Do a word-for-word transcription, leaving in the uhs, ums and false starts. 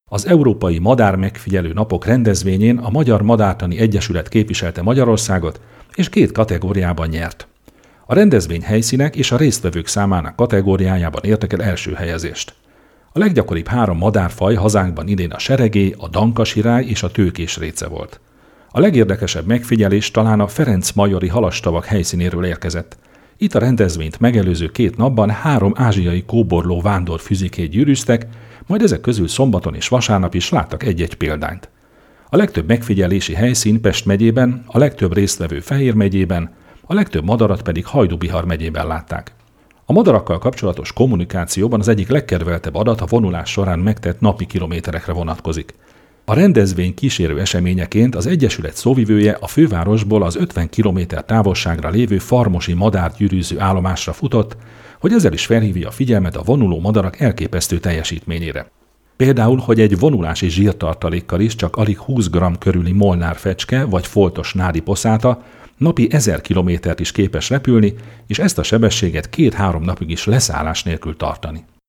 Az Európai Madár Megfigyelő Napok rendezvényén a Magyar Madártani Egyesület képviselte Magyarországot, és két kategóriában nyert. A rendezvény helyszínek és a résztvevők számának kategóriájában értek el első helyezést. A leggyakoribb három madárfaj hazánkban idén a seregély, a dankasirály és a tőkésréce volt. A legérdekesebb megfigyelés talán a Ferenc-majori halastavak helyszínéről érkezett. Itt a rendezvényt megelőző két napban három ázsiai kóborló vándor füzikét gyűrűztek, majd ezek közül szombaton és vasárnap is láttak egy-egy példányt. A legtöbb megfigyelési helyszín Pest megyében, a legtöbb résztvevő Fejér megyében, a legtöbb madarat pedig Hajdú-Bihar megyében látták. A madarakkal kapcsolatos kommunikációban az egyik legkedveltebb adat a vonulás során megtett napi kilométerekre vonatkozik. A rendezvény kísérő eseményeként az Egyesület szóvivője a fővárosból az ötven kilométer távolságra lévő farmosi madárgyűrűző állomásra futott, hogy ezzel is felhívja a figyelmet a vonuló madarak elképesztő teljesítményére. Például, hogy egy vonulási zsírtartalékkal is csak alig húsz gramm körüli molnárfecske vagy foltos nádi poszáta napi ezer kilométert is képes repülni, és ezt a sebességet két-három napig is leszállás nélkül tartani.